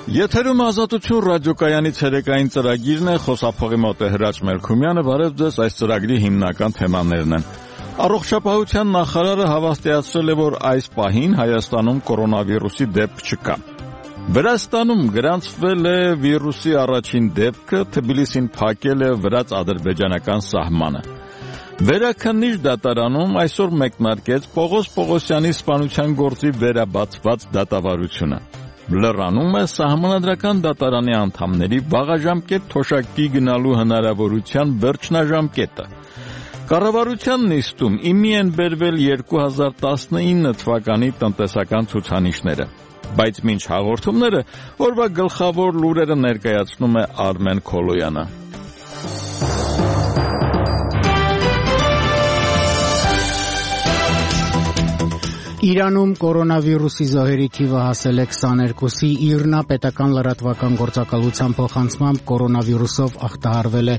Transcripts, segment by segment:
Եթերում ազատություն ռադիոկայանի ցերեկային ծրագիրն է, խոսափողի մոտ է Հրաչ Մելքումյանը, բարև ձեզ, այս ծրագրի հիմնական թեմաներն են։ Առողջապահության նախարարը հավաստիացրել է, որ այս պահին Հայաստանում կորոնավիրուսի դեպք չկա։ Վրաստանում գրանցվել է վիրուսի առաջին դեպքը, Թբիլիսին փակել է վրաց-ադրբեջանական սահմանը։ Վերաքննիչ դատարանում այսօր մեկնարկեց Պողոս Պողոսյանի սպանության գործի վերաբացված դատավարությունը։ Լրանում է Սահմանադրական դատարանի անդամների վաղաժամկետ թոշակի գնալու հնարավորության վերջնաժամկետը։ Կառավարության նիստում իմի են բերվել 2019 թվականի տնտեսական ցուցանիշները, բայց մինչ հաղորդումները օրվա գլխավոր լուրերը ներկայացնում է Արմեն Քոլոյանը։ Իրանում կորոնավիրուսի զոհերի թիվը հասել է 22-ի, ԻՌՆԱ պետական լրատվական գործակալության փոխանցմամբ կորոնավիրուսով ախտահարվել է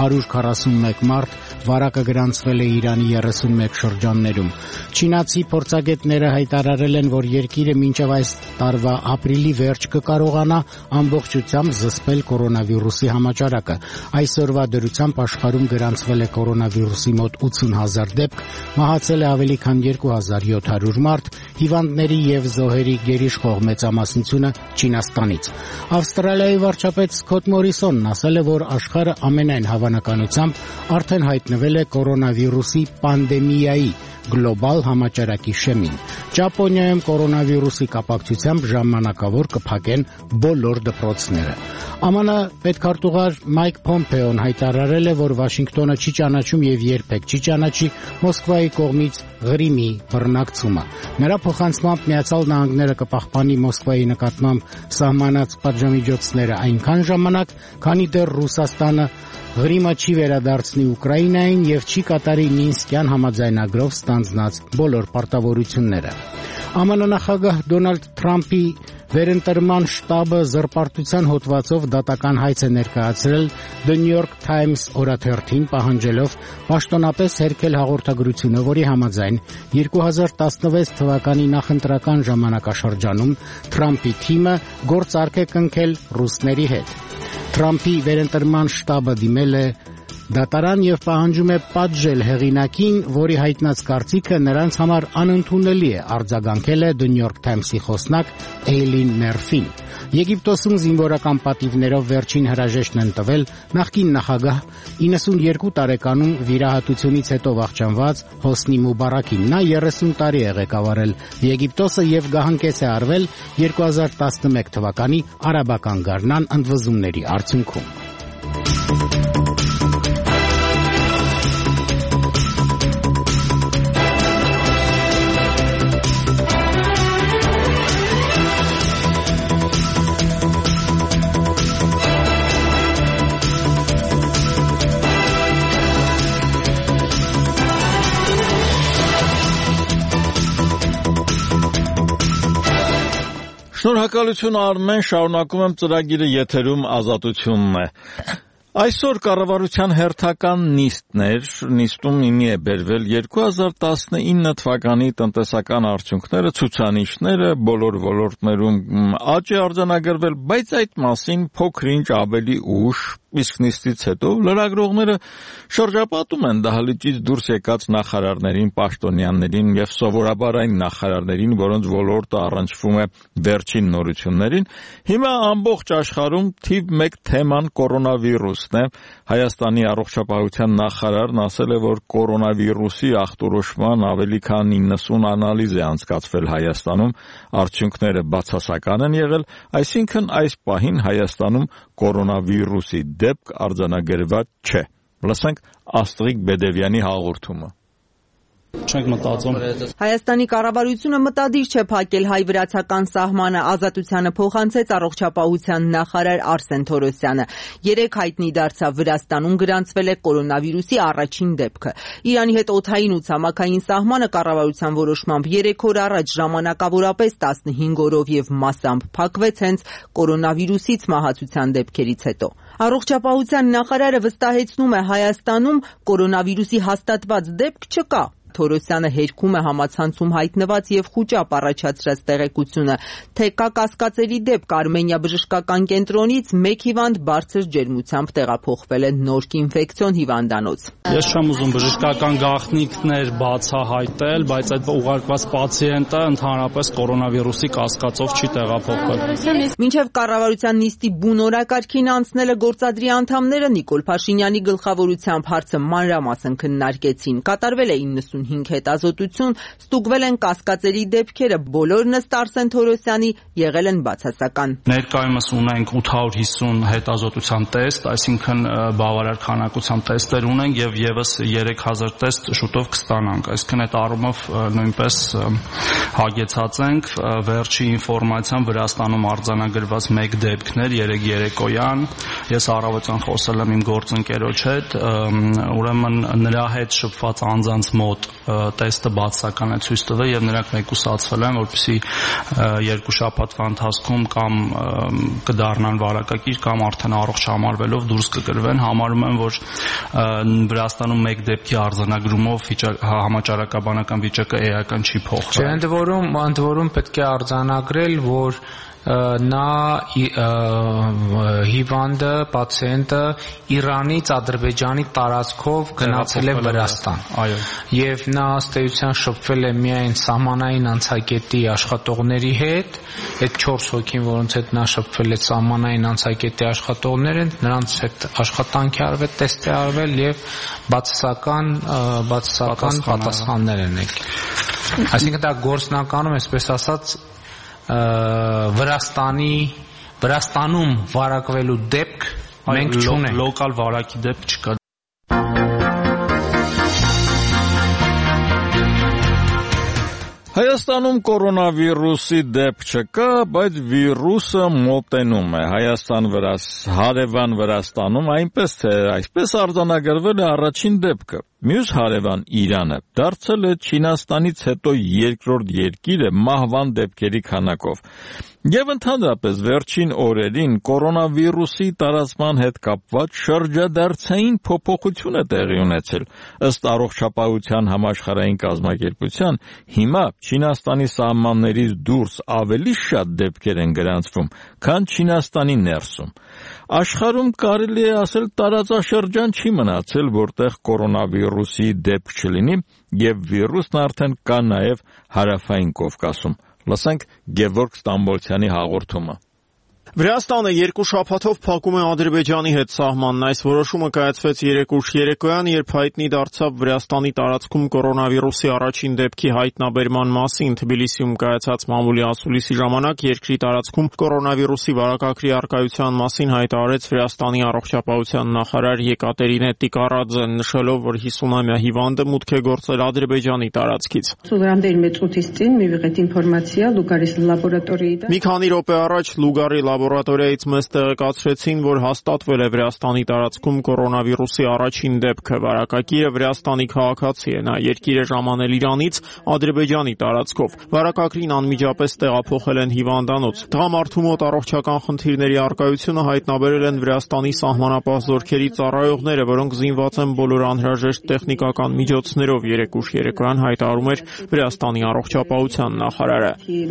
141 մարդ, վարակը գրանցվել է Իրանի 31 շրջաններում։ Չինացի փորձագետները հայտարարել են, որ երկիրը մինչև այս տարվա ապրիլի վերջ կկարողանա ամբողջությամբ զսպել կորոնավիրուսի համաճարակը։ Այսօրվա դրությամբ աշխարհում գրանցվել է կորոնավիրուսի մոտ 80,000 դեպք, մահացել է ավելի քան 2700 մարդ, հիվանդների եւ զոհերի գերիշխող մեծամասնությունը Չինաստանից։ Ավստրալիայի վարչապետ Սքոթ Մորիսոնն ասել է, որ աշխարհը ամենայն հավանականությամբ արդեն հայտնվել է կորոնավիրուսի պանդեմիայի գլոբալ համաճարակի շեմին։ Ճապոնիայում կորոնավիրուսի կապակցությամբ ժամանակավոր կփակեն բոլոր դպրոցները։ ԱՄՆ պետքարտուղար Մայք Փոմպեոն հայտարարել է, որ Վաշինգտոնը չի ճանաչում եւ երբեք չի ճանաչի Մոսկվայի կողմից Ղրիմի բռնակցումը։ Նրա փոխանցմամբ Միացյալ Նահանգները կպահպանի Մոսկվայի նկատմամբ սահմանած պատժամիջոցները այնքան ժամանակ, քանի դեռ Ռուսաստանը Ղրիմը չի վերադարձնի Ուկրաինային եւ չի կատարի Մինսկյան համաձայնագրով ստանձնած բոլոր պարտավորությունները։ ԱՄՆ նախագահ Դոնալդ Թրամփի վերընտրման շտաբը զրպարտության հոդվածով դատական հայց է ներկայացրել The New York Times օրաթերթին, պահանջելով պաշտոնապես հերքել հաղորդագրությունը, որի համաձայն 2016 թվականի նախընտրական ժամանակաշրջանում Թրամփի թիմը գործարք է կնքել ռուսների հետ։ Թրամփի վերընտրման շտաբը դիմել է դատարան եւ պահանջում է պատժել հեղինակին, որի հայտնած կարծիքը նրանց համար անընդունելի է, արձագանքել է The New York Times-ի խոսնակ Էյլին Մերֆին։ Եգիպտոսում զինվորական պատիվներով վերջին հրաժեշտն են տվել նախկին նախագահ 92 տարեկանում վիրահատությունից հետո վախճանված Հոսնի Մուբարակին։ Նա 30 տարի է ղեկավարել Եգիպտոսը եւ գահանքեց է արվել 2011 թվականի արաբական գարնան ընդվզումների արդյունքում։ Շնորհակալություն Արմեն, շարունակում եմ ծրագիրը, եթերում ազատությունն է։ Այսօր կառավարության հերթական նիստում իմի է բերվել 2019 թվականի տնտեսական արդյունքները, ցուցանիշները բոլոր ոլորտներում աճ է արձանագրվել, բայց այդ մասին փոքր-ինչ ավելի ուշ, իսկ նիստից հետո լրագրողները շրջապատում են դահլիճից դուրս եկած նախարարներին, պաշտոնյաներին եւ սովորաբար այն նախարարներին, որոնց ոլորտը առնչվում է վերջին նորություններին։ Հիմա ամբողջ աշխարհում թիվ 1 թեման կորոնավիրուսն է։ Հայաստանի առողջապահության նախարարն ասել է, որ կորոնավիրուսի ախտորոշման ավելի քան 90 անալիզ է անցկացվել Հայաստանում, արդյունքները բացասական են եղել, այսինքն այս պահին Հայաստանում կորոնավիրուսի դեպք արձանագրված չէ։ Լսենք Աստղիկ Բեդևյանի հաղորդումը։ Չենք մտածում։ Հայաստանի կառավարությունը մտադիր չէ փակել հայ-վրացական սահմանը, ազատությանը փոխանցեց առողջապահության նախարար Արսեն Թորոսյանը։ Երեկ հայտնի դարձավ Վրաստանում գրանցվել է կորոնավիրուսի առաջին դեպքը։ Իրանի հետ օդային ու ցամաքային սահմանը կառավարության որոշմամբ 3 օր առաջ ժամանակավորապես 15 օրով եւ մասամբ փակվեց հենց կորոնավիրուսից մահացության դեպքերից հետո։ Առողջապահության նախարարը վստահեցնում է, Հայաստանում կորոնավիրուսի հաստատված դեպք չկա։ Թորոսյանը հերքում է համացանցում հայտնված եւ խուճապ առաջացրած տեղեկությունը, թե կա կասկածելի դեպք Արմենիա բժշկական կենտրոնից մեկ հիվանդ բարձր ջերմությամբ տեղափոխվել է Նորքի ինֆեկցիոն հիվանդանոց։ Ես չեմ ուզում բժշկական գաղտնիքներ բացահայտել, բայց այդ ուղարկված պացիենտը ընդհանրապես կորոնավիրուսի կասկածով չի տեղափոխվել։ Մինչև կառավարության նիստի բուն օրակարգին անցնելը գործադրի անդամները Նիկոլ Փաշինյանի գլխավորությամբ հարցը մանրամասն քննարկեցին։ Կատարվել է 95 հետազոտություն, ստուգվել են կասկածելի դեպքերը, բոլորն ըստ Արսեն Թորոսյանի եղել են բացասական։ Ներկայումս ունենք 850 հետազոտության տեստ, այսինքն բավարար քանակությամբ տեստեր ունենք եւ եւս 3000 տեստ շուտով կստանանք։ Այսինքն այդ առումով նույնպես հագեցած ենք վերջի ինֆորմացիան Վրաստանում արձանագրված մեկ դեպքներ երեկոյան։ Ես առավոտյան խոսել եմ իմ գործընկերոջ հետ, ուրեմն նրա հետ շփված անձանց մոտ տեստը բացասական է ցույց տվել եւ նրանք մեկուսացվել են, որպեսզի երկու շաբաթվա ընթացքում կամ կդառնան վարակակիր կամ արդեն առողջ համարվելով դուրս կգրվեն։ Համարում եմ, որ Վրաստանում մեկ դեպքի արձանագրումով համաճարակաբանական վիճակը էական չի փոխվել։ Ընդ որում պետք է արձանագրել, որ նա հիվանդը, պացիենտը Իրանից Ադրբեջանի տարածքով գնացել է Վրաստան։ Այո։ Եվ նա ըստ էության շփվել է միայն սահմանային անցակետի աշխատողների հետ, այդ 4 հոգին, որոնց հետ նա շփվել է սահմանային անցակետի աշխատողներ են, նրանց հետ աշխատանք է արվել, տեստ է արվել եւ բացասական պատասխաններ են եկել։ Այսինքն դա գործնականում, այսպես ասած, Վրաստանում վարակվելու դեպք մենք չունենք։ Լոկալ վարակի դեպք չկա։ Հայաստանում կորոնավիրուսի դեպք չկա, բայց վիրուսը մոտենում է։ Հարևան Վրաստանում այնպես թե այսպես արձանագրվել է առաջին դեպքը։ Մյուս հարևան Իրանը դարձել է Չինաստանից հետո երկրորդ երկիրը մահվան դեպքերի քանակով։ Եվ ընդհանրապես վերջին օրերին կորոնավիրուսի տարածման հետ կապված շրջադարձային փոփոխություն է տեղի ունեցել։ Ըստ Առողջապահության համաշխարհային կազմակերպության, հիմա Չինաստանի սահմաններից դուրս ավելի շատ դեպքեր են գրանցվում, քան Չինաստանի ներսում։ Աշխարհում կարելի է ասել տարածաշրջան չի մնացել, որտեղ կորոնավիրուսի դեպք չլինի, եւ վիրուսն արդեն կա նաեւ հարավային Կովկասում։ Լսենք Գևորգ Ստամբոլցյանի հաղորդումը։ Վրաստանը երկու շաբաթով փակում է Ադրբեջանի հետ սահմանն։ Այս որոշումը կայացվեց երեկուշ երեկոյան, երբ հայտնի դարձավ Վրաստանի տարածքում կորոնավիրուսի առաջին դեպքի հայտնաբերման մասին։ Թբիլիսիում կայացած մամուլի ասուլիսի ժամանակ երկրի տարածքում կորոնավիրուսի վարակագրի առկայության մասին հայտարարեց Վրաստանի առողջապահության նախարար Եկատերինե Տիկարաձեն, նշելով, որ 50-ամյա հիվանդը մուտք է գործել Ադրբեջանի տարածքից։ Մի քանի րոպե առաջ Լուգարի լաբորատորիայից մեզ տեղեկացրեցին, որ հաստատվել է Վրաստանի տարածքում կորոնավիրուսի առաջին դեպքը։ Վարակակիրը Վրաստանի քաղաքացի է, նա երկիր է ժամանել Իրանից Ադրբեջանի տարածքով։ Վարակագրին անմիջապես տեղափոխել են հիվանդանոց։ Տղամարդու մոտ առողջական խնդիրների առկայությունը հայտնաբերել են Վրաստանի սահմանապահ զորքերի ծառայողները, որոնք զինված են բոլոր անհրաժեշտ տեխնիկական միջոցներով, երեկուշ երեկոյան հայտարարում էր Վրաստանի առողջապահության նախարարը։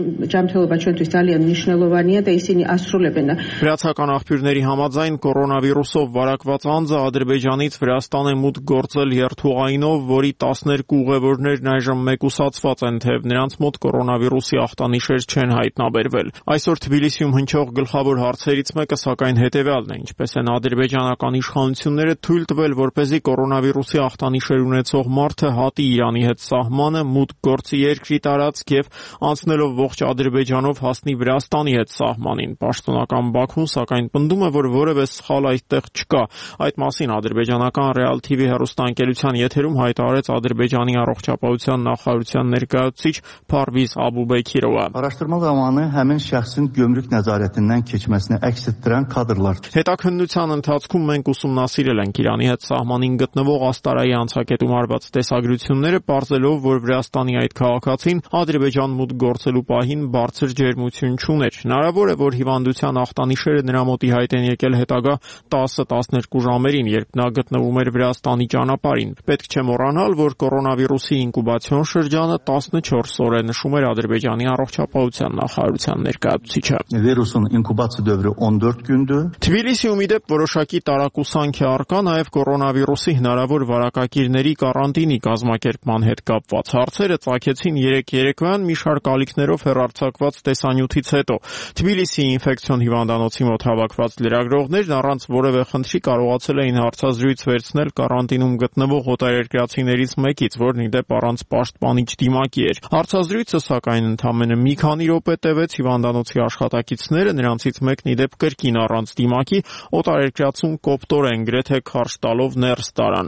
Վրացական աղբյուրների համաձայն կորոնավիրուսով վարակված անձը Ադրբեջանից Վրաստան է մուտք գործել երթուղայինով, որի 12 ուղևորներն այժմ մեկուսացված են, թեև նրանց մոտ կորոնավիրուսի ախտանիշեր չեն հայտնաբերվել։ Այսօր Թբիլիսիում հնչող գլխավոր հարցերից մեկը սակայն հետևյալն է. ինչպես են ադրբեջանական իշխանությունները թույլ տվել, որպեսզի կորոնավիրուսի ախտանիշեր ունեցող մարդը հատի Իրանի հետ սահմանը, մուտք գործի երկրի տարածք եւ անցնելով ողջ Ադրբեջանով հասնի Վրաստանի հետ սահմանին։ Պաշտոնական Բաքուն սակայն պնդում է, որ որևէ սխալ այդտեղ չկա։ Այդ մասին ադրբեջանական Real TV հեռուստաընկերության եթերում հայտարարեց Ադրբեջանի առողջապահության նախարարության ներկայացուցիչ Փարվիզ Աբուբեքիրովը։ Araşdırma zamanı həmin şəxsin gömrük nəzarətindən keçməsini əks etdirən kadrlar. Հետաքննության ընթացքում մենք ուսումնասիրել ենք Իրանի հետ սահմանին գտնվող Աստարայի անցակետում արված տեսագրությունները, պարզելով, որ Վրաստանի այդ քաղաքացին Ադրբեջան մուտք գործելու պահին բարձր ջերմություն չուներ։ Հնարավոր է, որ հիվանդության վիրահատության ախտանիշերը նրա մոտ ի հայտ են եկել հետագա 10-12 ժամերին, երբ նա գտնվում էր Վրաստանի ճանապարհին։ Պետք չէ մոռանալ, որ կորոնավիրուսի ինկուբացիոն շրջանը 14 օր է, նշում էր Ադրբեջանի առողջապահության նախարարության ներկայացուցիչը։ Վիրուսın inkubasiya dövrü 14 gündür. Թբիլիսիում ի դեպ որոշակի տարակուսանք է առկա նաև կորոնավիրուսի հնարավոր վարակակիրների կարանտինի կազմակերպման հետ կապված։ Հարցերը ծագեցին երեկոյան մի շարք ալիքներով հեռարձակված տեսանյութից հետո։ Թբիլիսիի ինֆեկցիոն հիվանդանոցի մոտ հավաքված լրագրողներն առանց որևէ խնդրի կարողացել էին հարցազրույց վերցնել կարանտինում գտնվող օտարերկրացիներից մեկից, որն ի դեպ առանց պաշտպանիչ դիմակի էր։ Հարցազրույցը սակայն ընդամենը մի քանի րոպե տևեց, հիվանդանոցի աշխատակիցները, նրանցից մեկն ի դեպ կրկին առանց դիմակի օտարերկրացուն կոպտորեն գրեթե քարշ տալով ներս տարան։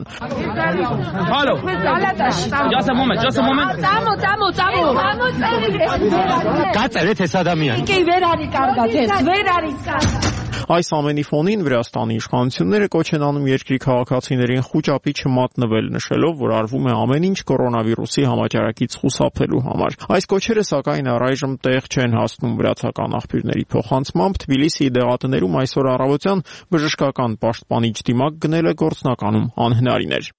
Այս ամենի ֆոնին Վրաստանի իշխանությունները կոչ են անում երկրի քաղաքացիներին խուճապի չմատնվել, նշելով, որ արվում է ամեն ինչ կորոնավիրուսի համաճարակից խուսափելու համար։ Այս կոչերը սակայն առայժմ տեղ չեն հասնում վրացական աղբյուրների փոխանցմամբ։ Թբիլիսիի դեղատներում այսօր առավոտյան բժշկական պաշտպանիչ դիմակ գնելը գործնականում անհնարին էր։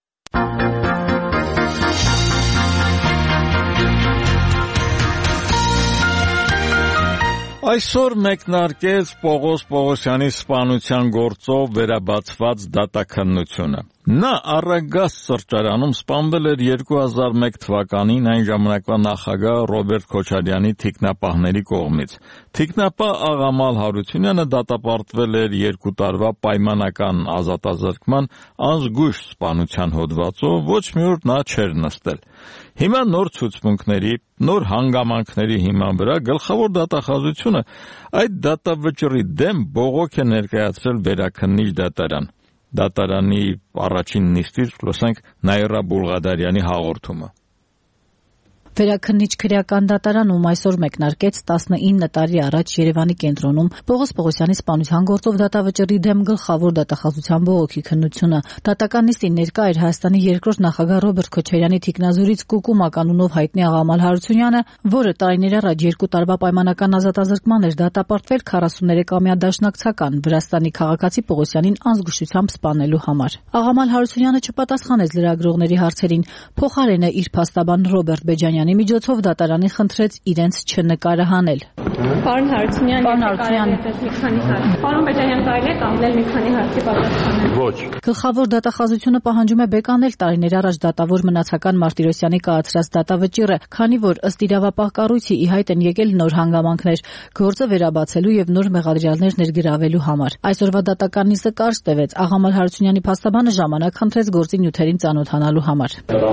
Այսօր մեկնարկեց Պողոս Պողոսյանի սպանության գործով վերաբացված դատաքննությունը։ Նա Առագաս սրճարանում սպանվել էր 2001 թվականին այն ժամանակվա նախագահ Ռոբերտ Քոչարյանի թիկնապահների կողմից։ Թիկնապահ Աղամալ Հարությունյանը դատապարտվել էր 2 տարվա պայմանական ազատազրկման անզգույշ սպանության հոդվածով, ոչ մի օր նա չէր նստել։ Հիմա նոր ցուցմունքների, նոր հանգամանքների հիման վրա գլխավոր դատախազությունը այդ դատավճռի դեմ բողոք է ներկայացրել վերաքննիչ դատարան։ Դատարանի առաջին նիստից լսենք Նաիրա Բուլղադարյանի հաղորդումը։ Վերաքննիչ քրեական դատարանում այսօր մեկնարկեց 19 տարի առաջ Երևանի կենտրոնում Պողոս Պողոսյանի սպանության գործով դատավճռի դեմ գլխավոր դատախազության բողոքի քննությունը։ Դատական նիստին ներկա էր Հայաստանի երկրորդ նախագահ Ռոբերտ Քոչարյանի թիկնազորից Կուկու մականունով հայտնի Աղամալ Հարությունյանը, որը տարիներ առաջ 2 տարվա պայմանական ազատազրկման էր դատապարտվել 43-ամյա դաշնակցական Վրաստանի քաղաքացի Պողոսյանին անզգուշությամբ սպանելու համար։ Աղամալ Հարությունյանը չպատասխանեց լրագրողների հարցերին, փոխարենը իր փաստաբան Ռոբերտ Բեջանյանի միջոցով դատարանի խնդրեց իրենց չնկարահանել։ Պարոն Հարությունյան, Պարոն Բեջանյան, կարելի է կանգնել մի քանի հարցի պատասխանել։ Ոչ։ Գլխավոր դատախազությունը պահանջում է բեկանել տարիներ առաջ դատավոր Մնացական Մարտիրոսյանի կայացրած դատավճիռը, քանի որ ըստ իրավապահ կառույցի ի հայտ են եկել նոր հանգամանքներ, գործը վերաբացելու եւ նոր մեղադրյալներ ներգրավելու համար։ Այսօրվա դատական նիստը կարճ տևեց։ Աղամալ Հարությունյանի փաստաբանը ժամանակ խնդրեց գործի նյութերին ծանոթանալու համար։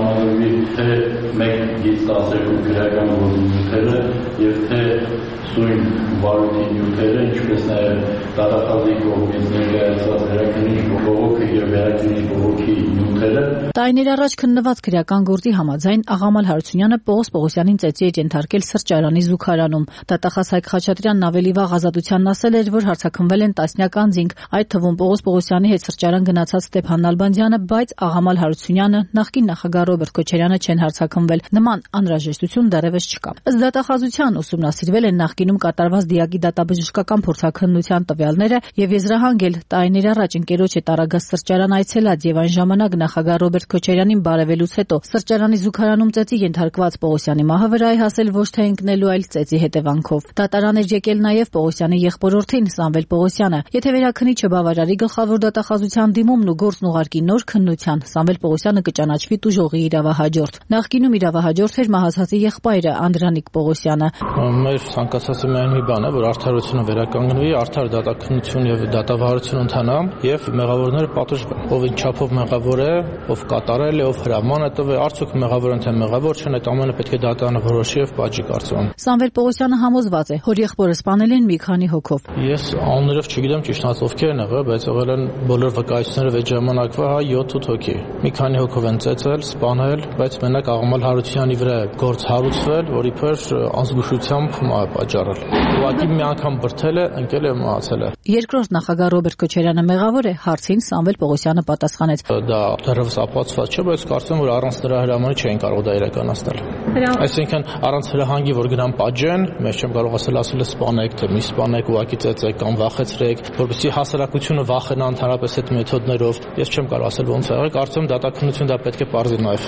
Գրական նյութերը եւ թե սույն վարույթի նյութերը, ինչպես նաեւ դատախազի կողմից ներկայացված վերաքննիչ բողոքը եւ վերաքննիչ բողոքի նյութերը։ Տարիներ առաջ քննված քրեական գործի համաձայն Աղամալ Հարությունյանը Պողոս Պողոսյանին ծեծի էր ենթարկել սրճարանի զուգարանում։ Դատախազ Հայկ Խաչատրյանն ավելի վաղ ազատությանն ասել էր, որ հարձակվվել են տասնյակ անձինք, այդ թվում Պողոս Պողոսյանի հետ սրճարան գնացած Ստեփան Նալբանդյանը, բայց Աղամալ Հարությունյանը, նախկին նախագահ Ռոբերտ Քոչարյանը չեն հարձակվվել։ Նման անհրաժեշտություն դեռևս չկա։ Ըստ դատախազության ուսումնասիրվել են նախկինում կատարված դիակի դատաբժշկական փորձաքննության տվյալները եւ եզրահանգել տարիներ առաջ ընկերոջ հետ Առագաս սրճարան այցելած եւ այն ժամանակ նախագահ Ռոբերտ Քոչարյանին բարևելուց հետո սրճարանի զուգարանում ծեծի ենթարկված Պողոսյանի մահը վրա է հասել ոչ թե ընկնելու, այլ ծեծի հետևանքով։ Դատարան էր եկել նաեւ Պողոսյանի եղբորորդին Սամվել Պողոսյանը։ Եթե վերաքննիչը բավարարի գլխավոր դատախազության դիմումն ու գործն ուղարկի նոր քննության, Սամվել Պողոսյանը կճանաչվի տուժողի իրավահաջորդ։ Նախկինում իրավահաջորդ էր մահացածի եղբայրը Անդրանիկ Պողոսյանը։ Մեր ցանկացածը միայն մի բան է, որ արդարությունը վերականգնվի, արդար դատաքննություն եւ դատավարություն ընթանա եւ մեղավորները պատժվեն։ Ով ինչ չափով մեղավոր է, ով կատարել է, ով հրաման է տվել, արդյոք մեղավոր են թե մեղավոր չեն, այդ ամենը պետք է դատարանը որոշի եւ պատժի կարծում։ Սամվել Պողոսյանը համոզված է, որ եղբորը սպանել են մի քանի հոգով։ Ես անուններով չգիտեմ ճիշտ ովքեր են եղել, բայց եղել են բոլոր վկայությունները այդ ժամանակվա 7-8 հոգի։ Մի քանի հոգով են ծեծել, սպանել, բայց մենակ Աղամալ Հարությունյանի վրա գործ հարուցվել, որ իբր անզգուշությամբ պատճառել։ Ուղղակի մի անգամ բրթել է, ընկել է, մահացել է։ Երկրորդ նախագահ Ռոբերտ Քոչարյանը մեղավոր է, հարցին Սամվել Պողոսյանը պատասխանեց. Դա դեռևս ապացուցված չէ, բայց կարծում եմ, որ առանց նրա հրամանի չէին կարող դա իրականացնել։ Այսինքն առանց հրահանգի, որ գնան պատժեն, մեզ չեմ կարող ասել սպանեք, թե մի սպանեք, ուղղակի ծեծեք կամ վախեցրեք, որպեսզի հասարակությունը վախենա ընդհանրապես այդ մեթոդներով։ Ես չեմ կարող ասել ոնց է եղել, կարծում եմ դատաքննություն դա պետք է պարզի նաև։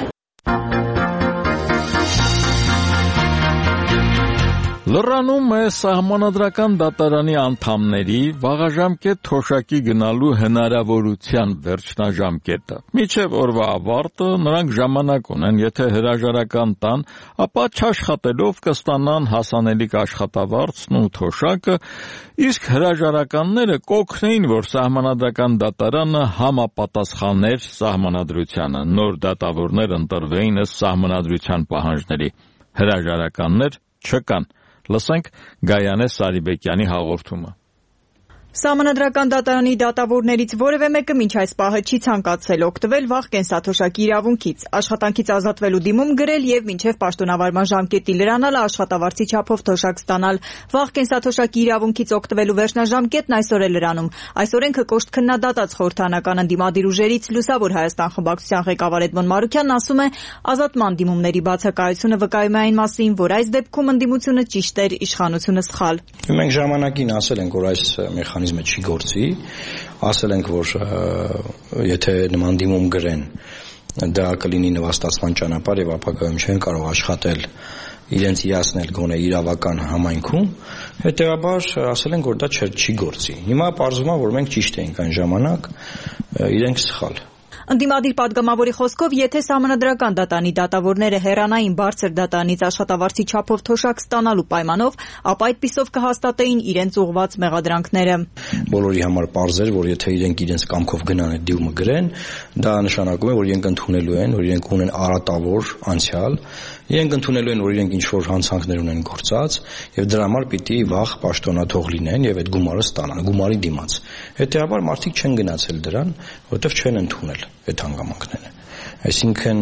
Լռանում է Սահմանադրական դատարանի անդամների վաղաժամկետ թոշակի գնալու հնարավորության վերջնաժամկետը։ Մինչև օրվա ավարտը նրանք ժամանակ ունեն, եթե հրաժարական տան, ապա չաշխատելով կստանան հասանելիք աշխատավարձն ու թոշակը, իսկ հրաժարականները կօգնեին, որ Սահմանադրական դատարանը համապատասխաներ Սահմանադրությանը, նոր դատավորներ ընտրվեին ըստ Սահմանադրության պահանջների։ Հրաժարականներ չկան։ Լսենք Գայանե Սարիբեկյանի հաղորդումը։ Սահմանադրական դատարանի դատավորներից որևէ մեկը մինչ այս պահը չի ցանկացել օգտվել վաղ կենսաթոշակի իրավունքից, աշխատանքից ազատվելու դիմում գրել եւ մինչեւ պաշտոնավարման ժամկետի լրանալը աշխատավարձի չափով թոշակ ստանալ։ Վաղ կենսաթոշակի իրավունքից օգտվելու վերջնաժամկետն այսօր է լրանում։ Այս օրենքը կոշտ քննադատած խորհրդանական ընդդիմադիր ուժերից Լուսավոր Հայաստան խմբակցության ղեկավար Էդմոն Մարուկյանն ասում է, ազատման դիմումների բացակայությունը վկայում է այն մասին, որ այս դեպքում ընդդիմությունը ճիշտ էր, իշխանությունը սխալ։ Մենք ժամանակին ասել ենք, որ այս մեխանիզմը չի գործի, ասել ենք, որ եթե նման դիմում գրեն, դա կլինի նվաստացման ճանապարհ եւ ապագայում չեն կարող աշխատել, իրենց իրացնել գոնե իրավական համայնքում, հետեւաբար ասել ենք, որ դա չի գործի։ Հիմա պարզվում է, որ մենք ճիշտ էինք այն ժամանակ, իրենք սխալ։ Ընդդիմադիր падգամավորի խոսքով, եթե Սահմանադրական դատարանի դատավորները հեռանային բարձր դատարանից աշխատավարձի չափով թոշակ ստանալու պայմանով, ապա այդպիսով կհաստատեին իրենց ուղղված մեղադրանքները։ Բոլորի համար պարզ էր, որ եթե իրենք իրենց կամքով գնան այդ դիմումը գրեն, դա նշանակում է, որ իրենք ընդունելու են, որ իրենք ունեն արատավոր անցյալ, իրենք ընդունելու են, որ իրենք ինչ-որ հանցանքներ ունեն գործած, եւ դրա համար պիտի վաղ պաշտոնաթող լինեն եւ այդ գումարը ստանան, գումարի դիմաց։ Հետեւաբար մարդիկ չեն գնացել դրան, որովհետեւ չեն ընդունել այդ հանգամանքները։ Այսինքն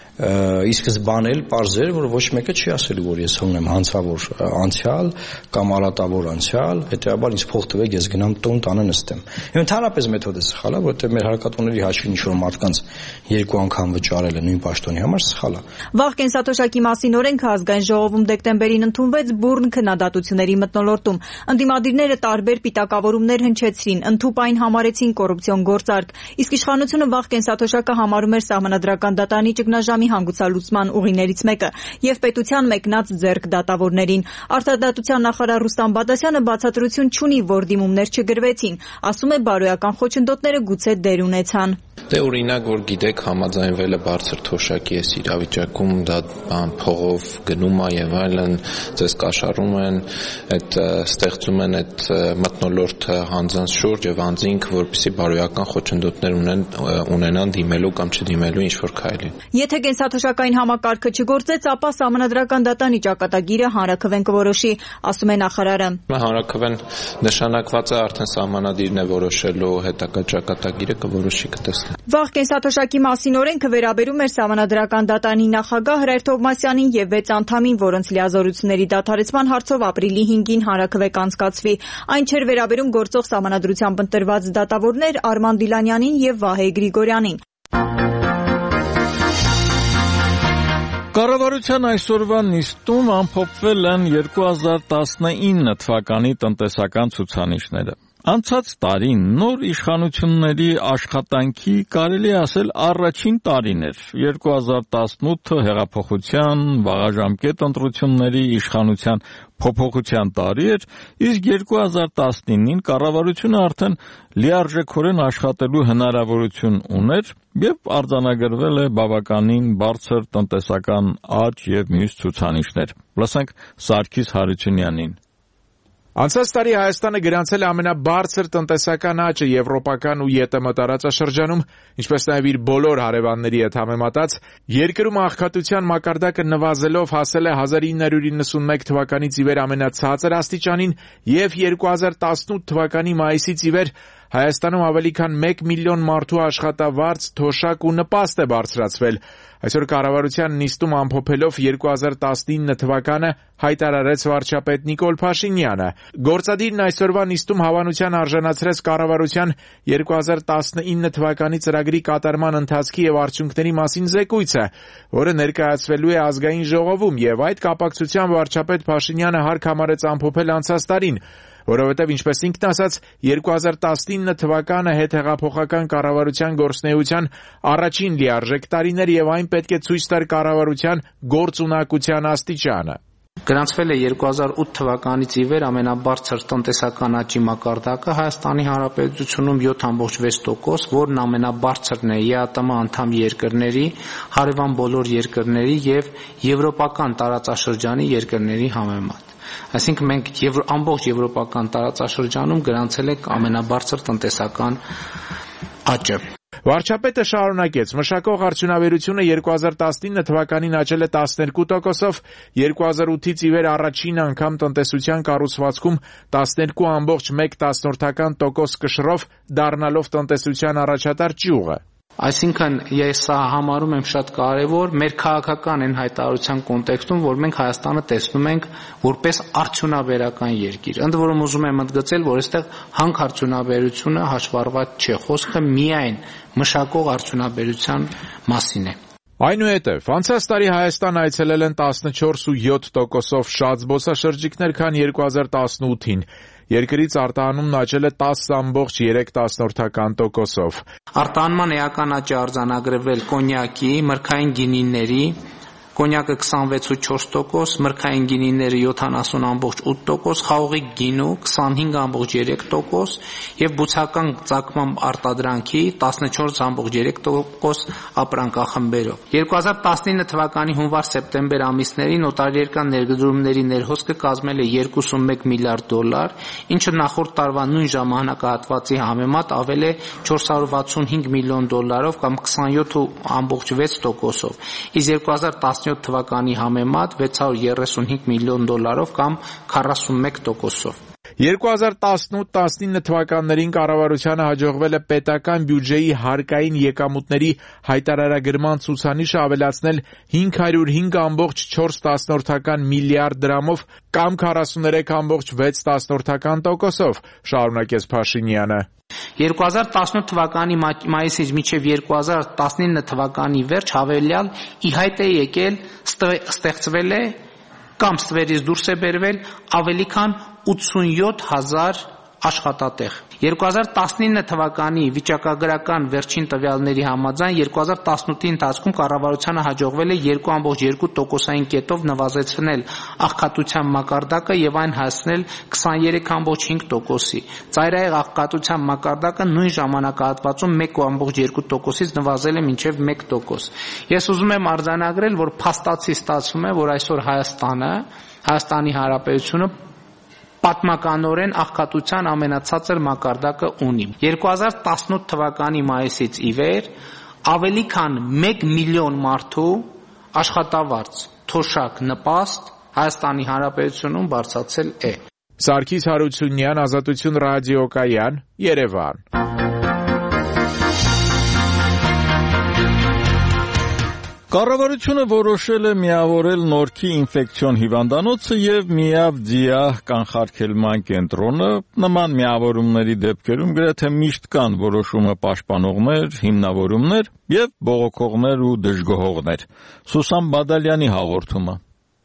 ի սկզբան էլ պարզ էր, որ ոչ մեկը չի ասելու, որ ես ունեմ հանցավոր անցյալ կամ արատավոր անցյալ, հետեւաբար ինձ փող տվեք, ես գնամ տուն տանը նստեմ։ Եվ ընդհանրապես մեթոդը սխալ է, որովհետեւ մեր հարկատուների հաշվին ինչ-որ մարդկանց երկու անգամ վճարելը նույն պաշտոնի համար սխալ է։ Վաղ կենսաթոշակի մասին օրենքը ազգային ժողովում դեկտեմբերին ընդունվեց բուռն քննադատությունների մթնոլորտում։ Ընդդիմադիրները տարբեր պիտակավորումներ հնչեցրին, ընդհուպ այն համարեցին կոռուպցիոն գործարք, իսկ իշխանությունը վաղ կենսաթոշակը համարում էր Սահմանադրական դատարանի ճգնաժամի հանգուցալուծման ուղիներից մեկը եւ պետության մեկնած ձեռք դատավորներին։ Արտադատության նախարար Ռուստամ Բադասյանը բացատրություն չունի, որ դիմումներ չգրվեցին, ասում է բարոյական խոչընդոտները գուցե դեր ունեցան։ Դե օրինակ, որ գիտեք, համաձայնվել է բարձր թոշակի այս իրավիճակում, դա փողով գնում է եւ այլն, ձեզ կաշառում են, այդ ստեղծում են այդ մթնոլորտը հանձանց շուրջ եւ անձինք, որպեսզի բարոյական խոչընդոտներ ունենան դիմելու կամ չդիմելու ինչ որ քայլի։ Եթե կենսաթոշակային համակարգը չգործեց, ապա Սահմանադրական դատարանի ճակատագիրը հանրաքվեն կորոշի, ասում է նախարարը։ Հանրաքվեն նշանակված է արդեն սահմանադիրն է որոշելու հետագա ճակատագիրը կորոշի կտեսնի։ Վաղ կենսաթոշակի մասին օրենքը վերաբերում էր Սահմանադրական դատարանի նախագահ Հրայր Թովմասյանին եւ 6 անդամին, որոնց լիազորությունների դադարեցման հարցով ապրիլի 5-ին հանրաքվե կանցկացվի։ Այն չէր վերաբերում գործող սահմանադրությամբ ընտրված դատավորներ Արման Դիլանյանին եւ Վահե Գրիգորյանին։ Կառավարության այսօրվա նիստում ամփոփվել են 2019 թվականի տնտեսական ցուցանիշները։ Անցած տարին նոր իշխանությունների աշխատանքի կարելի ասել առաջին տարին էր։ 2018-ը հեղափոխության, վաղաժամկետ ընտրությունների իշխանության փոփոխության տարի էր, իսկ 2019-ին կառավարությունը արդեն լիարժեքորեն աշխատելու հնարավորություն ուներ եւ արձանագրվել է բավականին բարձր տնտեսական աճ եւ մյուս ցուցանիշներ։ Լսենք Սարգիս Հարությունյանին։ Անցած տարի Հայաստանը գրանցել է ամենաբարձր տնտեսական աճը եվրոպական ու ԵՏՄ տարածաշրջանում, ինչպես նաև իր բոլոր հարևանների հետ համեմատած, երկրում աղքատության մակարդակը նվազելով հասել է 1991 թվականից ի վեր ամենացածր աստիճանին եւ 2018 թվականի մայիսից ի վեր Հայաստանում ավելի քան 1 միլիոն մարդու աշխատավարձ, թոշակ ու նպաստ է բարձրացվել։ Այսօր կառավարության նիստում ամփոփելով 2019 թվականը հայտարարեց վարչապետ Նիկոլ Փաշինյանը։ Գործադիրն այսօրվա նիստում հավանության արժանացրեց կառավարության 2019 թվականի ծրագրի կատարման ընթացքի եւ արդյունքների մասին զեկույցը, որը ներկայացվելու է ազգային ժողովում, եւ այդ կապակցությամբ վարչապետ Փաշինյանը հարկ համարեց ամփոփել անցած տարին, որովհետև ինչպես ինքն ասաց, 2019 թվականը հետհեղափոխական կառավարության գործունեության առաջին լիարժեք տարին էր եւ այն պետք է ցույց տար կառավարության գործունակության աստիճանը։ Գրանցվել է 2008 թվականից ի վեր ամենաբարձր տնտեսական աճի մակարդակը Հայաստանի Հանրապետությունում 7.6%, որն ամենաբարձրն է ԵԱՏՄ անդամ երկրների, հարևան բոլոր երկրների եւ եվրոպական տարածաշրջանի երկրների համեմատ։ Այսինքն մենք ամբողջ եվրոպական տարածաշրջանում գրանցել ենք ամենաբարձր տնտեսական աճը։ Վարչապետը շարունակեց. մշակող արդյունաբերությունը 2019 թվականին աճել է 12%-ով, 2008-ից ի վեր առաջին անգամ տնտեսության կառուցվածքում 12.1% կշռով դառնալով տնտեսության առաջատար ճյուղը։ Այսինքն ես սա համարում եմ շատ կարևոր մեր քաղաքական այն հայտարարության կոնտեքստում, որ մենք Հայաստանը տեսնում ենք որպես արդյունաբերական երկիր։ Ընդ որում ուզում եմ ընդգծել, որ այստեղ հանք արդյունաբերությունը հաշվառված չէ, խոսքը միայն մշակող արդյունաբերության մասին է։ Այնուհետև, անցած տարի Հայաստան այցելել են 14.7%-ով շատ զբոսաշրջիկներ, քան 2018-ին։ Երկրից արտահանումն աճել է 10.3%-ով։ Արտահանման էական աճ է արձանագրվել կոնյակի, մրգային գինիների, կոնյակը 26.4%, մրգային գինիները 70.8%, խաղողի գինու 25.3% եւ բուցական ծագման արտադրանքի 14.3% ապրանքախմբերով։ 2019 թվականի հունվար-սեպտեմբեր ամիսներին օտարերկրյա ներդրումների ներհոսքը կազմել է $2.1 միլիարդ, ինչը նախորդ տարվա նույն ժամանակահատվածի համեմատ ավել է $465 միլիոն կամ 27.6%-ով։ Իսկ 2017 թվականի համեմատ $635 միլիոն կամ 41%-ով։ 2018-19 թվականներին կառավարությանը հաջողվել է պետական բյուջեի հարկային եկամուտների հայտարարագրման ցուցանիշը ավելացնել 505.4 միլիարդ դրամով կամ 43.6%-ով, շարունակեց Փաշինյանը։ 2018 թվականի մայիսից մինչև 2019 թվականի վերջ հավելյալ ի հայտ է եկել ստեղծվել է կամ ստվերից դուրս է բերվել ավելի քան 87,000 աշխատատեղ։ 2019 թվականի վիճակագրական վերջին տվյալների համաձայն 2018-ի ընթացքում կառավարությանը հաջողվել է 2.2%-ային կետով նվազեցնել աղքատության մակարդակը եւ այն հասնել 23.5%-ի։ Ծայրահեղ աղքատության մակարդակը նույն ժամանակահատվածում 1.2%-ից նվազել է մինչև 1%։ Ես ուզում եմ արձանագրել, որ փաստացի ստացվում է, որ այսօր Հայաստանի Հանրապետությունը պատմականորեն աղքատության ամենացածր մակարդակը ունի։ 2018 թվականի մայիսից ի վեր ավելի քան 1 միլիոն մարդու աշխատավարձ, թոշակ, նպաստ Հայաստանի Հանրապետությունում բարձրացել է։ Սարգիս Հարությունյան, Ազատություն ռադիոկայան, Երևան։ Կառավարությունը որոշել է միավորել Նորքի ինֆեկցիոն հիվանդանոցը եւ Միավ-Ձիա կանխարգելման կենտրոնը։ Նման միավորումների դեպքերում գրեթե միշտ կան որոշումը պաշտպանողներ, հիմնավորումներ եւ բողոքողներ ու դժգոհողներ։ Սուսան Բադալյանի հաղորդումը։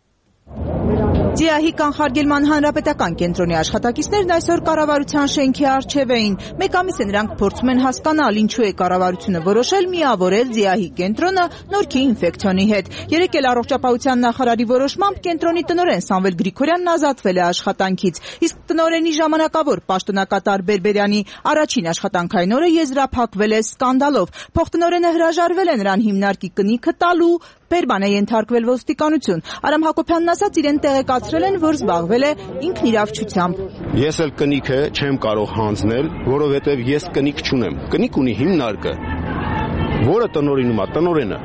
Ձիահի կանխարգելման հանրապետական կենտրոնի աշխատակիցներն այսօր կառավարության շենքի առջև էին։ Մեկ ամիս է նրանք փորձում են հասկանալ, ինչու է կառավարությունը որոշել միավորել Ձիահի կենտրոնը Նորքի ինֆեկցիոնի հետ։ Երեկ էլ առողջապահության նախարարի որոշմամբ կենտրոնի տնօրեն Սամվել Գրիգորյանն ազատվել է աշխատանքից, իսկ տնօրենի ժամանակավոր պաշտոնակատար Բերբերյանի առաջին աշխատանքային օրը եզրափակվել է սկանդալով։ Փոխտնօրենը հրաժարվել է նրան հիմնարկի կնիքը տալու, Բերբան է ենթարկվել ոստիկանություն։ Արամ Հակոբյանն ասաց, իրեն տեղեկացրել են, որ զբաղվել է ինքնիրավչությամբ։ Ես էլ կնիքը չեմ կարող հանձնել, որովհետև ես կնիկ չունեմ։ Կնիկ ունի հիմնարկը, որը տնօրինում է տնօրենը։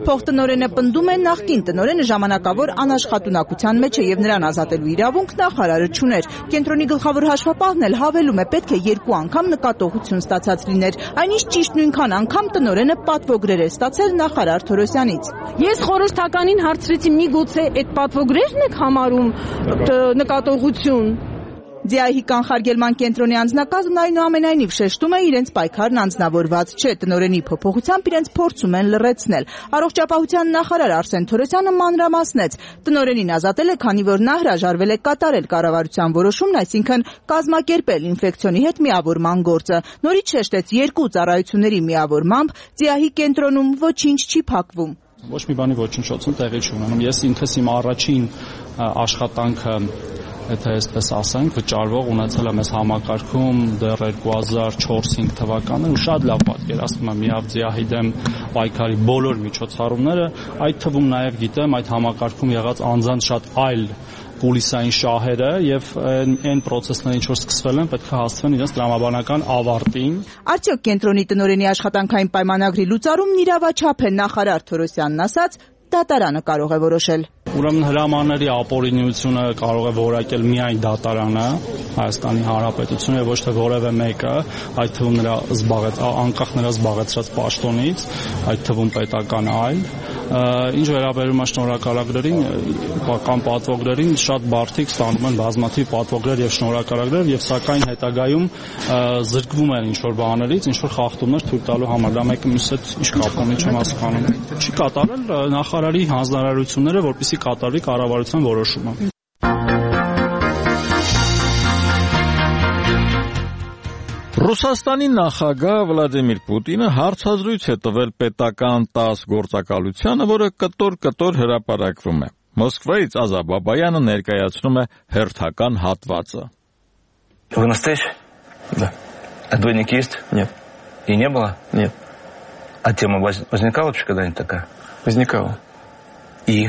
Փոխտնօրենը պնդում է նախկին տնօրենը ժամանակավոր անաշխատունակության մեջ է եւ նրան ազատելու իրավունք նախարարը չուներ։ Կենտրոնի գլխավոր հաշվապահն էլ հավելում է, պետք է 2 անգամ նկատողություն ստացած լիներ։ Այնիշ ճիշտ նույնքան անգամ տնօրենը պատվոգրեր է ստացել նախարար Թորոսյանից։ Ես խորհրդականին հարցրեցի՝ միգուցե այդ պատվոգրերն եք համարում նկատողություն։ ԴԻԱՀ-ի կանխարգելման կենտրոնի անձնակազմն այնուամենայնիվ շեշտում է իրենց պայքարն անձնավորված չէ, տնօրենի փոփոխությամբ իրենց փորձում են լռեցնել։ Առողջապահության նախարար Արսեն Թորոսյանը մանրամասնեց, տնօրենին ազատել է, քանի որ նա հրաժարվել է կատարել կառավարության որոշումն, այսինքն կազմակերպել ինֆեկցիոնի հետ միավորման գործը։ Նորից շեշտեց, 2 ծառայությունների միավորմամբ ԴԻԱՀ-ի կենտրոնում ոչինչ չի փակվում։ Ոչ մի բանի ոչնչոցում տեղի չունենում։ Ես ինքս իմ առաջին աշխատանքը, եթե այսպես ասենք, վճարվող ունեցել եմ այս համակարգում դեռ 2004-5 թվականին ու շատ լավ պատկերացնում եմ միավ ԴԻԱՀ-ի դեմ պայքարի բոլոր միջոցառումները, այդ թվում նաև գիտեմ այդ համակարգում եղած անձանց շատ այլ կուլիսային շահերը եւ այն process-ները, ինչ որ սկսվել են, պետք է հասցվեն իրենց տրամաբանական ավարտին։ Արդյոք կենտրոնի տնօրենի աշխատանքային պայմանագրի լուծարումն իրավաչափ է, նախարար Թորոսյանն ասաց, դատարանը կարող է որոշել։ Ուրեմն հրամանների ապօրինությունը կարող է որակել միայն դատարանը, Հայաստանի Հանրապետությունը, ոչ թե որևէ մեկը, այդ թվում անկախ նրա զբաղեցրած պաշտոնից, այդ թվում պետական այլ։ Ինչ վերաբերում է շնորհակալագրերին կամ պատվոգրերին, շատ բարդիկ ստանում են բազմաթիվ պատվոգրեր եւ շնորհակալագրեր եւ սակայն հետագայում զրկվում են ինչ-որ բաներից, ինչ-որ խախտումներ թույլ տալու համար։ Դա մեկը մյուսի հետ ինչ կապ ունի, չեմ հասկանում։ Չի կատարել նախարարի հանձնարարությունները, որպեսզի կատարվի կառավարության որոշումը։ Ռուսաստանի նախագահ Վլադիմիր Պուտինը հարցազրույց է տվել պետական 10 գործակալությանը, որը կտոր հրապարակվում է։ Մոսկվայից Ազա Բաբայանը ներկայացնում է հերթական հատվածը։ Вы настоящий? Да. А двойник есть? Нет. И не было? Нет. А тема возникала вообще когда-нибудь такая? Возникала. И?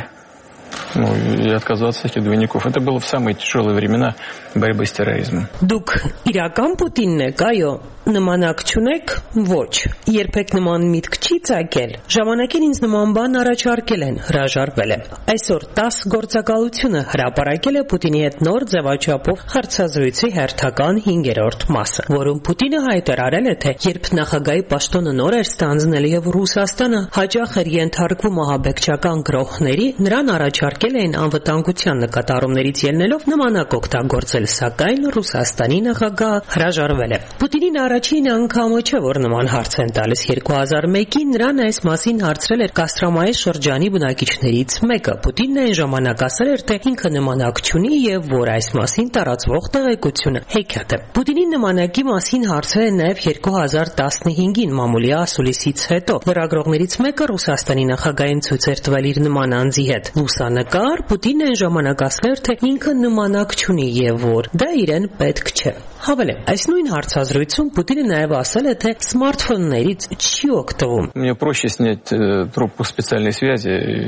И отказаться от этих двойников. Это было в самые тяжелые времена борьбы с терроризмом. Դուք իրական Պուտինն եք, այո, նմանակ չունեք, ոչ, երբեք նման միտք չի ծագել, ժամանակին ինձ նման բան առաջարկել են, հրաժարվել եմ։ Այսօր 10 գործակալությունը հրապարակել է Պուտինի հետ նոր ձևաչափով հարցազրույցի հերթական 5-րդ մասը, որում Պուտինը հայտարարել է, թե երբ նախագահի պաշտոնը նոր էր ստանձնել եւ Ռուսաստանը հաճախ էր ենթարկվում ահաբեկչական գրոհների, նրան առաջարկել էին անվտանգության նկատառումներից ելնելով նմանակ օգտագործել, սակայն Ռուսաստանի նախագահը հրաժարվել է։ Պուտինին առաջին անգամը չէ, որ նման հարց են տալիս 2001-ին նրան այս մասին հարցրել էր Կաստրամայի շրջանի բնակիչներից մեկը։ Պուտինն այն ժամանակ ասել էր, թե ինքը նմանակ չունի եւ որ այս մասին տարածվող տեղեկությունը հեքիաթ է։ Պուտինի նմանակի մասին հարցել են նաեւ 2015-ին մամուլի ասուլիսից հետո։ Լրագրողներից մեկը Ռուսաստանի նախագահին ցույց էր տվել իր նման անձի հետ լուսանկար, Պուտինն այն ժամանակ ասել էր, թե ինքը նմանակ չունի եւ որ դա իրեն պետք չէ։ Հավելեմ, այս նույն հարցազրույցում Պուտինը նաև ասել է, թե սմարթֆոններից չի օգտվում։ Мне проще снять трубку специальной связи,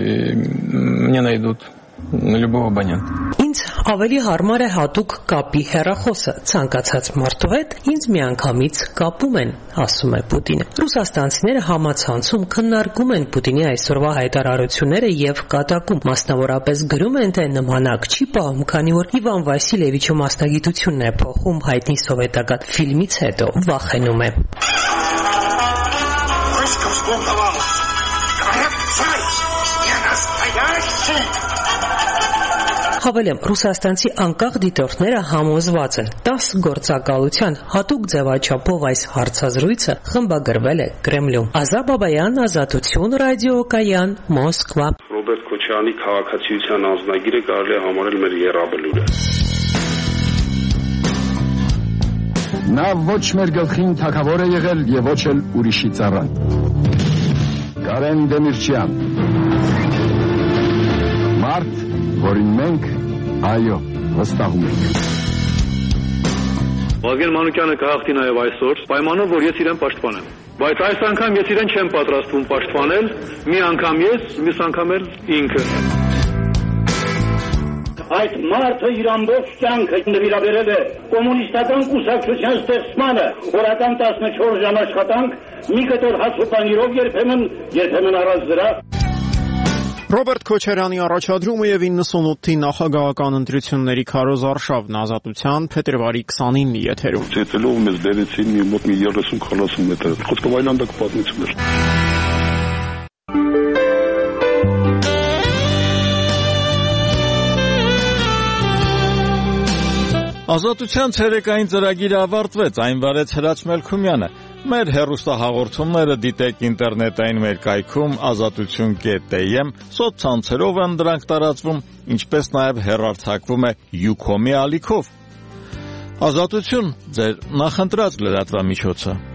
мне найдут на любого абонента. Ինձ ավելի հարմար է հատուկ կապի հեռախոսը, ցանկացած մարդու հետ ինձ միանգամից կապում են, ասում է Պուտինը։ Ռուսաստանցիները համացանցում քննարկում են Պուտինի այսօրվա հայտարարությունները եւ կատակում, մասնավորապես գրում են, թե նմանակ չի պահում, քանի որ Իվան Վասիլևիչը մասնագիտությունն է փոխում հայտնի սովետական ֆիլմից հետո, վախենում է։ Հավելեմ, ռուսաստանցի անկախ դիտորդները համոզված են 10 գործակալության հատուկ ձևաչափով այս հարցազրույցը խմբագրվել է Կրեմլում։ Ազա Բաբայան, Ազատություն ռադիոկայան, Մոսկվա։ Ռոբերտ Քոչարյանի քաղաքացիության անձնագիրը կարելի է համարել մեր եռաբլուրը։ Նա ոչ մեր գլխին թագավոր է եղել եւ ոչ էլ ուրիշի ծառան։ Կարեն Դեմիրճյան։ Մարդ, որին մենք այո վստահում ենք։ Վազգեն Մանուկյանը կհաղթի նաև այսօր, պայմանով, որ ես իրեն պաշտպանեմ։ Բայց այս անգամ ես իրեն չեմ պատրաստվում պաշտպանել, մի անգամ ես, մյուս անգամ էլ ինքը։ Այդ մարդը իր ամբողջ կյանքը նվիրաբերել է կոմունիստական կուսակցության ստեղծմանը, օրական 14 ժամ աշխատանք, մի կտոր հաց ու պանիրով երբեմն առանց դրա։ Ռոբերտ Քոչարյանի առաջադրումը եւ 98-ի նախագահական ընտրությունների քարոզ արշավն Ազատության փետրվարի 29-ի եթերում։ Ցետելով մեզ դերեցին մի մոտ 30-40 մետր։ Խոսքով այլանդակ պատմություն էր։ Ազատության ցերեկային ծրագիրը ավարտվեց, այն վարեց Հրաչ Մելքումյանը։ Մեր հեռուստահաղորդումները դիտեք ինտերնետային մեր կայքում azatutun.am, սոցցանցերով են դրանք տարածվում, ինչպես նաև հեռարձակվում է Յուքոմի ալիքով։ Ազատություն, ձեր նախընտրած լրատվամիջոցը։